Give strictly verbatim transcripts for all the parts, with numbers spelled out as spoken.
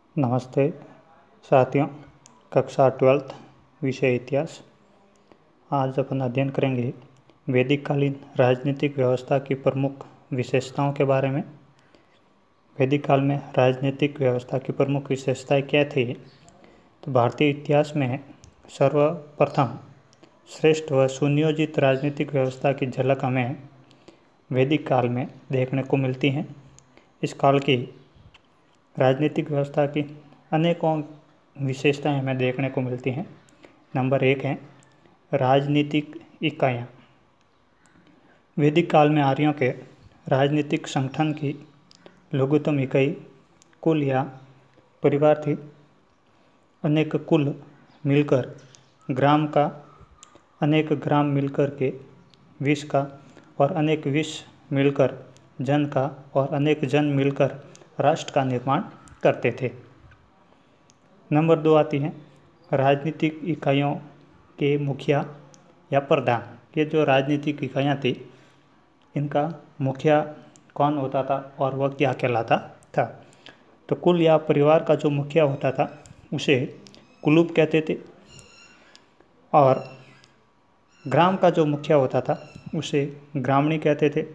नमस्ते साथियों, कक्षा ट्वेल्थ विषय इतिहास। आज अपन अध्ययन करेंगे वैदिक कालीन राजनीतिक व्यवस्था की प्रमुख विशेषताओं के बारे में। वैदिक काल में राजनीतिक व्यवस्था की प्रमुख विशेषताएं क्या थी? तो भारतीय इतिहास में सर्वप्रथम श्रेष्ठ व सुनियोजित राजनीतिक व्यवस्था की झलक हमें वैदिक काल में देखने को मिलती है। इस काल की राजनीतिक व्यवस्था की अनेकों विशेषताएं हमें देखने को मिलती हैं। नंबर एक है राजनीतिक इकाइयाँ। वैदिक काल में आर्यों के राजनीतिक संगठन की लघुत्तम इकाई कुल या परिवार थी। अनेक कुल मिलकर ग्राम का, अनेक ग्राम मिलकर के विष का, और अनेक विष मिलकर जन का, और अनेक जन मिलकर राष्ट्र का निर्माण करते थे। नंबर दो आती है राजनीतिक इकाइयों के मुखिया या प्रधान। ये जो राजनीतिक इकाइयाँ थी, इनका मुखिया कौन होता था और वह क्या कहलाता था? तो कुल या परिवार का जो मुखिया होता था उसे कुलूप कहते थे, और ग्राम का जो मुखिया होता था उसे ग्रामणी कहते थे।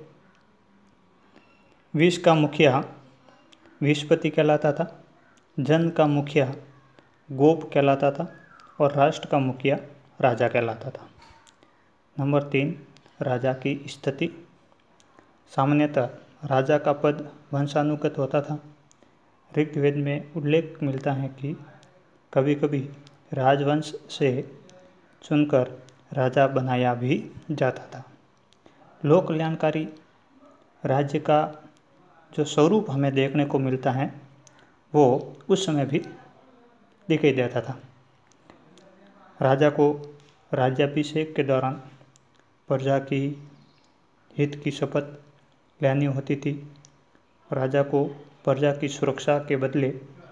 विष का मुखिया विषपति कहलाता था, जन का मुखिया गोप कहलाता था, और राष्ट्र का मुखिया राजा कहलाता था। नंबर तीन राजा की स्थिति। सामान्यतः राजा का पद वंशानुगत होता था। ऋग्वेद में उल्लेख मिलता है कि कभी कभी राजवंश से चुनकर राजा बनाया भी जाता था। लोक कल्याणकारी राज्य का जो स्वरूप हमें देखने को मिलता है वो उस समय भी दिखाई देता था। राजा को राज्याभिषेक के दौरान प्रजा की हित की शपथ लेनी होती थी। राजा को प्रजा की सुरक्षा के बदले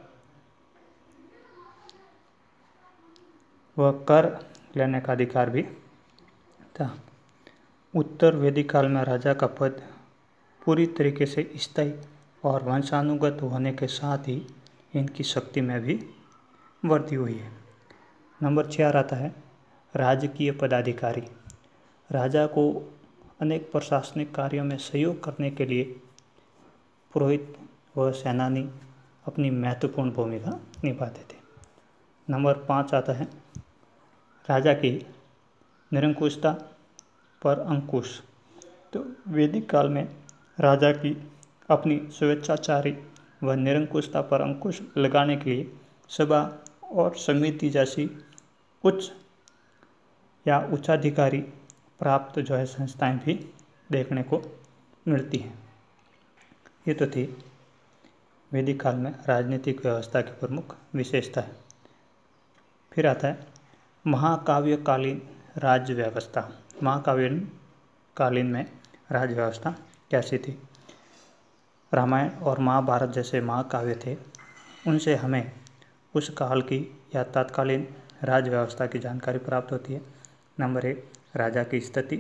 वह कर लेने का अधिकार भी था। उत्तर वैदिक काल में राजा का पद पूरी तरीके से स्थायी और वंशानुगत होने के साथ ही इनकी शक्ति में भी वृद्धि हुई है। नंबर चार आता है राजकीय पदाधिकारी। राजा को अनेक प्रशासनिक कार्यों में सहयोग करने के लिए पुरोहित व सेनानी अपनी महत्वपूर्ण भूमिका निभाते थे। नंबर पाँच आता है राजा की निरंकुशता पर अंकुश। तो वैदिक काल में राजा की अपनी स्वेच्छाचारी व निरंकुशता पर अंकुश लगाने के लिए सभा और समिति जैसी उच्च या उच्चाधिकारी प्राप्त जो है संस्थाएं भी देखने को मिलती हैं। ये तो थी वैदिक काल में राजनीतिक व्यवस्था की प्रमुख विशेषता है। फिर आता है महाकाव्यकालीन राज्य व्यवस्था। महाकाव्य कालीन में राज्य व्यवस्था कैसी थी? रामायण और महाभारत जैसे महाकाव्य थे, उनसे हमें उस काल की या तत्कालीन राज्य व्यवस्था की जानकारी प्राप्त होती है। नंबर एक राजा की स्थिति।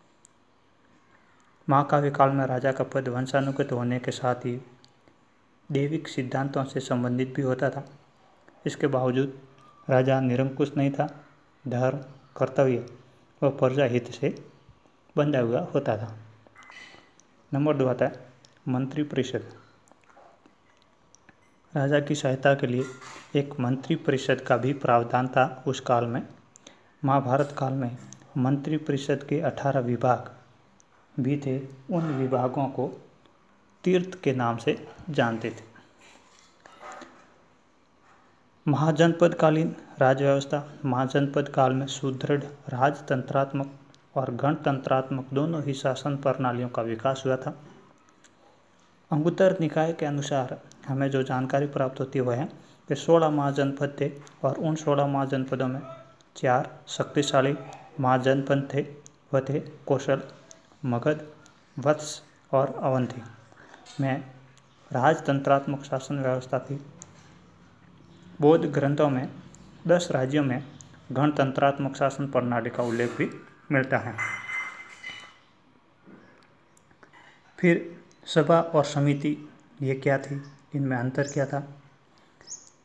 महाकाव्य काल में राजा का पद वंशानुगत होने के साथ ही दैविक सिद्धांतों से संबंधित भी होता था। इसके बावजूद राजा निरंकुश नहीं था। धर्म, कर्तव्य व प्रजा हित से बंधा हुआ होता था। नंबर दो आता है मंत्री परिषद। राजा की सहायता के लिए एक मंत्री परिषद का भी प्रावधान था उस काल में। महाभारत काल में मंत्री परिषद के अठारह विभाग भी थे। उन विभागों को तीर्थ के नाम से जानते थे। महाजनपदकालीन राज्य व्यवस्था। महाजनपद काल में सुदृढ़ राजतंत्रात्मक और गणतंत्रात्मक दोनों ही शासन प्रणालियों का विकास हुआ था। अंगुत्तर निकाय के अनुसार हमें जो जानकारी प्राप्त होती है वह है कि सोलह महाजनपद थे, और उन सोलह महाजनपदों में चार शक्तिशाली महाजनपद थे। वह थे कौशल, मगध, वत्स और अवंती। में राजतंत्रात्मक शासन व्यवस्था थी। बौद्ध ग्रंथों में दस राज्यों में गणतंत्रात्मक शासन प्रणाली का उल्लेख भी मिलता है। फिर सभा और समिति ये क्या थी, इनमें अंतर क्या था?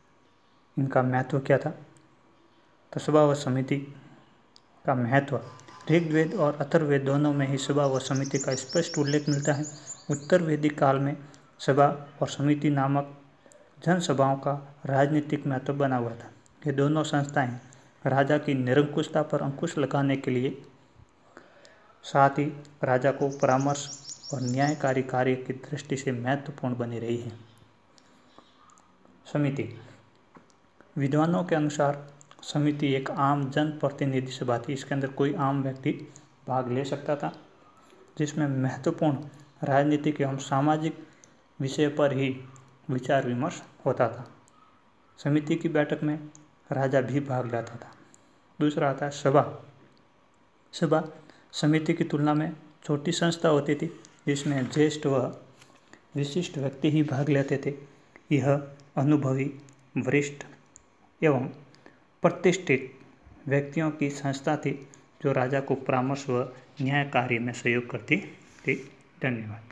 इनका महत्व क्या था? तो सभा व समिति का महत्व ऋग्वेद और अथर्ववेद दोनों में ही सभा व समिति का स्पष्ट उल्लेख मिलता है। उत्तर वैदिक काल में सभा और समिति नामक जनसभाओं का राजनीतिक महत्व बना हुआ था। ये दोनों संस्थाएं राजा की निरंकुशता पर अंकुश लगाने के लिए, साथ ही राजा को परामर्श और न्यायकारी कार्य की दृष्टि से महत्वपूर्ण बनी रही है। समिति विद्वानों के अनुसार समिति एक आम जनप्रतिनिधि सभा थी। इसके अंदर कोई आम व्यक्ति भाग ले सकता था, जिसमें महत्वपूर्ण राजनीतिक एवं सामाजिक विषय पर ही विचार विमर्श होता था। समिति की बैठक में राजा भी भाग लेता था। दूसरा आता है सभा। सभा समिति की तुलना में छोटी संस्था होती थी, जिसमें ज्येष्ठ व विशिष्ट व्यक्ति ही भाग लेते थे। यह अनुभवी, वरिष्ठ एवं प्रतिष्ठित व्यक्तियों की संस्था थी, जो राजा को परामर्श व न्याय कार्य में सहयोग करती थी। धन्यवाद।